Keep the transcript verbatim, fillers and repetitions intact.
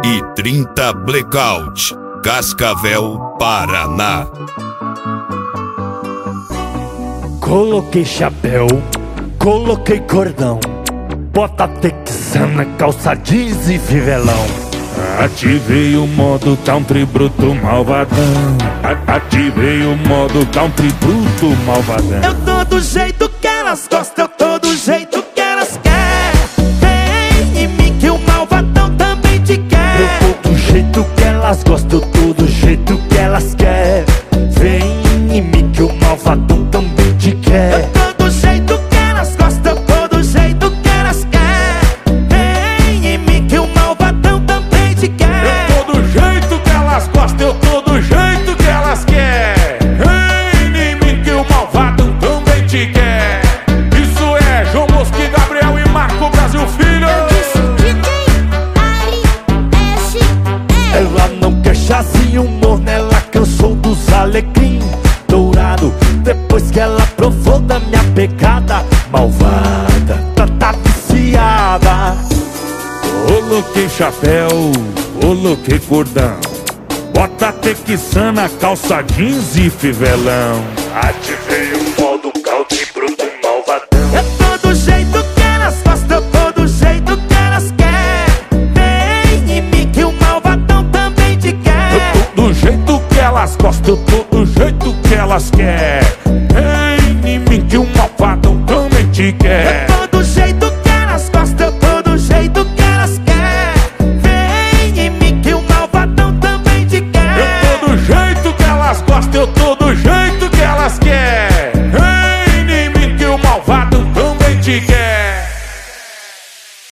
e trinta Blackout, Cascavel, Paraná. Coloquei chapéu, coloquei cordão, bota texana, calça jeans e fivelão. Ativei o modo country bruto malvadão. Ativei o modo country bruto malvadão. Eu tô do jeito que elas gostam, eu tô do jeito que elas querem. Vem em mim que o malvadão também te quer. Eu tô do jeito que elas gostam, eu tô do jeito que elas querem. Vem em mim que o malvadão também te quer. Eu tô do jeito que elas gostam, eu tô do jeito que elas querem. Vem em mim que o malvadão também te quer. Eu tô do jeito que elas gostam, eu tô do jeito que elas querem. Vem em mim que o malvado também te quer. Isso é João Bosco, Gabriel e Marco Brasil Filho. Ela não quer chazinho morno, ela cansou dos alecrim dourado. Depois que ela provou da minha pecada malvada, tá, tá viciada. Coloquei chapéu, coloquei cordão, bota texana, calça jeans e fivelão. Ativei o modo country bruto malvadão. Eu tô do jeito que elas gostam, eu tô do jeito que elas querem. Vem em mim que o malvadão também te quer. Eu tô do jeito que elas gostam, eu tô do jeito que elas querem.